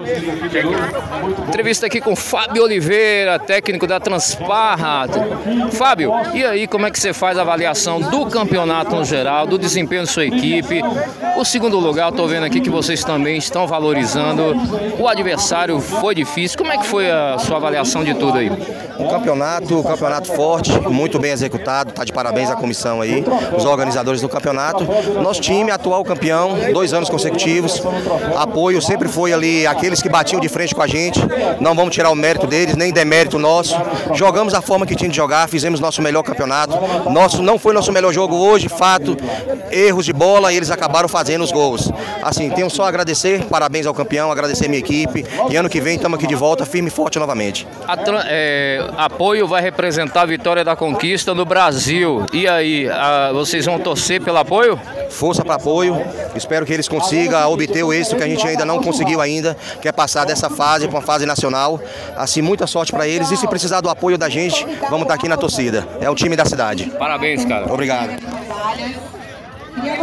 Entrevista aqui com Fábio Oliveira, técnico da Transparra. Fábio, e aí, como é que você faz a avaliação do campeonato no geral, do desempenho da sua equipe? O segundo lugar, eu tô vendo aqui que vocês também estão valorizando. O adversário foi difícil. Como é que foi a sua avaliação de tudo aí? Um campeonato forte, muito bem executado, tá de parabéns à comissão aí, os organizadores do campeonato. Nosso time, atual campeão, 2 anos consecutivos. Apoio sempre foi ali aqueles que batiam de frente com a gente. Não vamos tirar o mérito deles, nem demérito nosso. Jogamos da forma que tinha de jogar, fizemos nosso melhor campeonato. Não foi nosso melhor jogo hoje, fato, erros de bola e eles acabaram fazendo os gols. Assim, tenho só a agradecer, parabéns ao campeão, agradecer a minha equipe. E ano que vem estamos aqui de volta, firme e forte novamente. Apoio vai representar a vitória da conquista no Brasil. E aí, vocês vão torcer pelo apoio? Força para apoio, espero que eles consigam obter o êxito que a gente ainda não conseguiu ainda, que é passar dessa fase para uma fase nacional. Assim, muita sorte para eles e se precisar do apoio da gente, vamos estar aqui na torcida. É o time da cidade. Parabéns, cara. Obrigado.